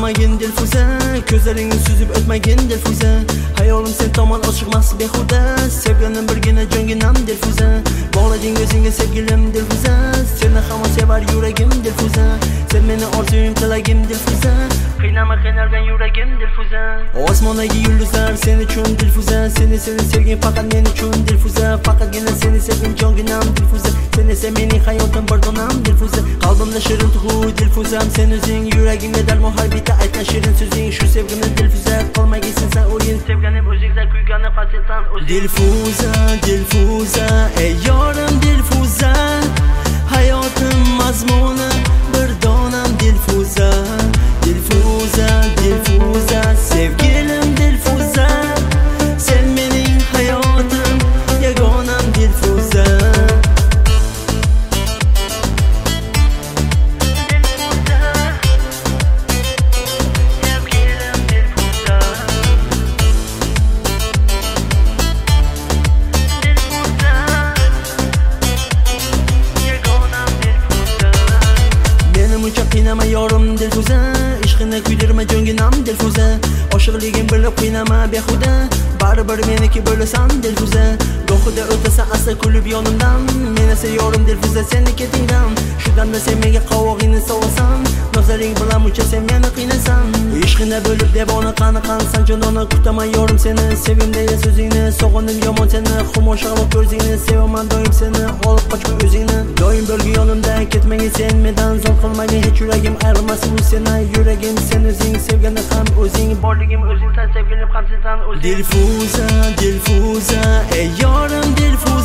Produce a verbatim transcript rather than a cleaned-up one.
Aldamagin Dilfuza, ko'zlaringni suzib o'tmagin Dilfuza. Hayolim sen tomon oshiqmas behuda, sevganim birgina jonginam Dilfuza. Bog'lading o'zingga sevgilim Dilfuza, seni hamon sevar yuragim Dilfuza. Sen meni orzuyim tilagim Dilfuza, qiynama qiynalgan yuragim Dilfuza. Osmondagi yulduzlar sen uchun Dilfuza, seni seni sevgim faqat men uchun Dilfuza. Faqatgina seni sevgim jonginam Dilfuza, sen esa mening hayotim bir donam Dilfuza. Qalbimda shirin tuyg'u Dilfuzam sen o'zing, yuragimga darmon har bitta aytgan shirin so'zing. Shu sevgimni Dilfuza qilmagisin sen o'yin, sevganim o'zingda kuyganni qasilsan o'zing. Dilfuza, Dilfuza, ey yorim Dilfuza, hayotim mazmuni bir donam Dilfuza. Dilfuza, Dilfuza, sevgilim Dilfuza, sen mening hayotim yagonam Dilfuza. Qiynama yorim Dilfuza, ishqini kuydirma jonginam Dilfuza. Oshiqligim bilib qiynama behuda, baribir meniki bo'lasan Dilfuza. Gohida o'tasan asta kulib yonimdan, men esa yorim Dilfuza seni ketingdan. Shu damda sen menga qovog'ingni sovasan, nazaring bilan muncha sen meni qiynasan. Ishqina bo'lib devona qaniqansan jonona, kutaman yorim seni, sevimdagi so'zingni. Sog'indim yomon seni, xumoshg'aloq ko'zingni, sevaman doim seni, olib qochma o'zingni. Doim bo'lgin yonimda, ketmagin sen mendan, zor qilmagin hech yuragim ayrilmasin u seni. Yuragim sen o'zing, sevgani ham o'zing, borligim o'zingsan, sevgilim ham sensan o'zing. Dilfuza, Dilfuza, ey yorim Dilfuza.